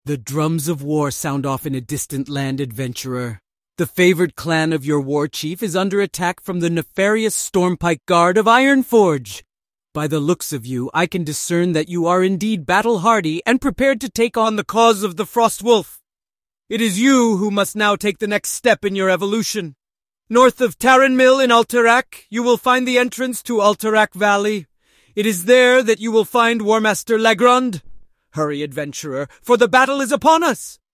The drums of war sound off in a distant land, adventurer. The favored clan of your war chief is under attack from the nefarious Stormpike Guard of Ironforge. By the looks of you, I can discern that you are indeed battle-hardy and prepared to take on the cause of the Frostwolf. It is you who must now take the next step in your evolution. North of Tarren Mill in Alterac, you will find the entrance to Alterac Valley. It is there that you will find War Master Legrand. Hurry, adventurer, for the battle is upon us!